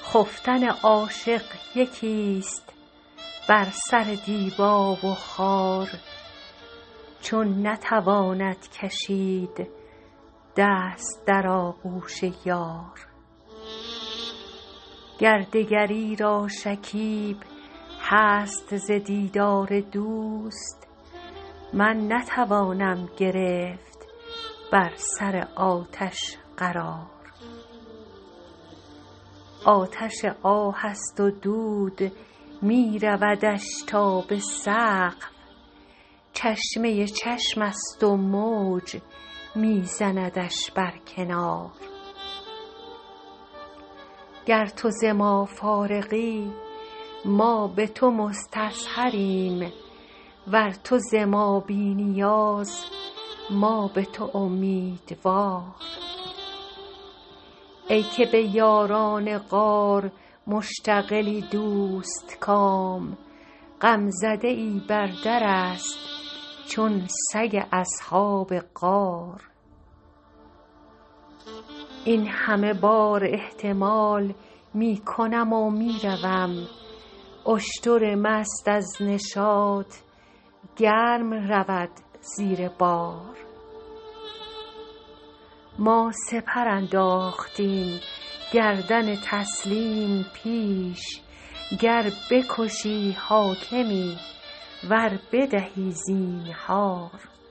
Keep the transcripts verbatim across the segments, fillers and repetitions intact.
خفتن عاشق یکیست بر سر دیبا و خار، چون نتواند کشید دست در آغوش یار. گر دگری را شکیب هست ز دیدار دوست، من نتوانم گرفت بر سر آتش قرار. آتش آه است و دود می رودش تا به سقف، چشمه چشم است و موج می زندش بر کنار. گر تو ز ما فارغی ما به تو مستظهریم، ور تو ز ما بی نیاز ما به تو امیدوار. ای که به یاران غار مشتغلی دوست کام، غمزده ای بر در است چون سگ اصحاب غار. این همه بار احتمال می کنم و می روم، اشتر مست از نشاط گرم رود زیر بار. ما سپر انداختیم گردن تسلیم پیش، گر بکشی حاکمی ور بدهی زینهار.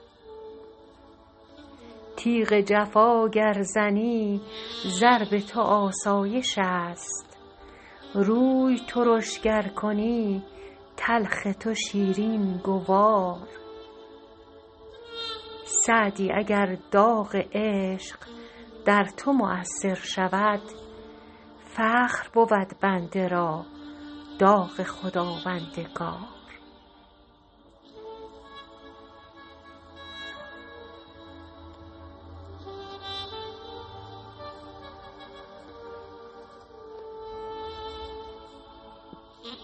تیغ جفا گر زنی ضرب تو آسایش است، روی ترش گر کنی تلخ تو شیرین گوار. سعدی اگر داغ عشق در تو مؤثر شود، فخر بود بنده را داغ خداوندگار.